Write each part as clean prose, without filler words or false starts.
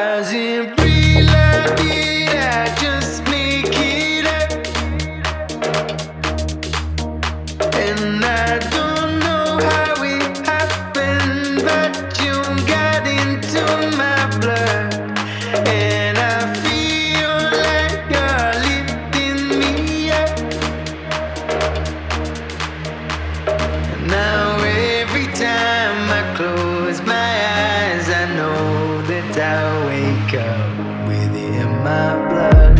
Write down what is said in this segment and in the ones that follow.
Wasn't real, I did I just make it up? And I don't know how it happened, but you got into my blood. And I feel like you're lifting me up. And now every time I close my eyes, I know that I wake up with it in my blood.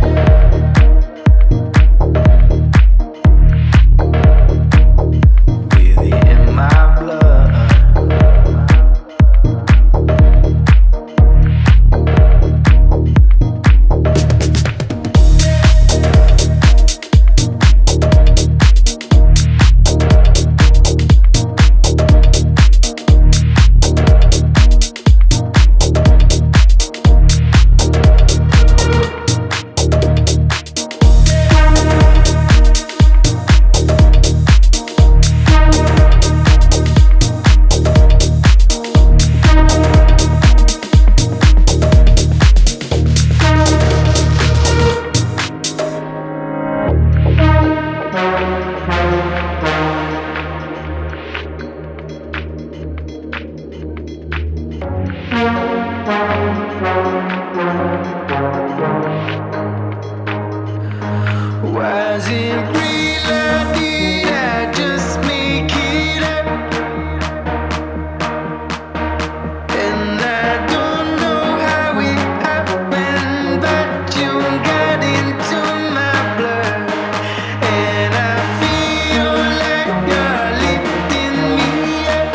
Wasn't real, I did I just make it up? And I don't know how it happened, but you got into my blood. And I feel like you're lifting me up.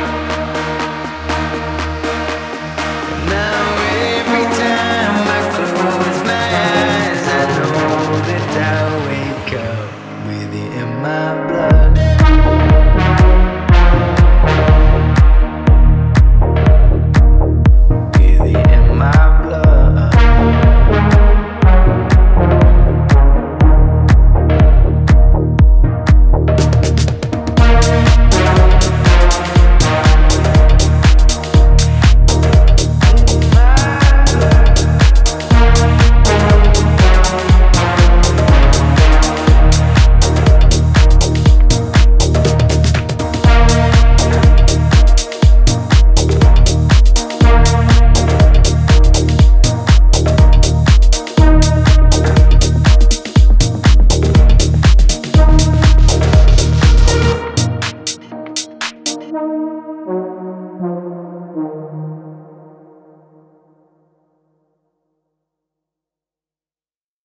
Now every time I close my eyes, I know that I wake up with it in my blood. With it in my blood. Thank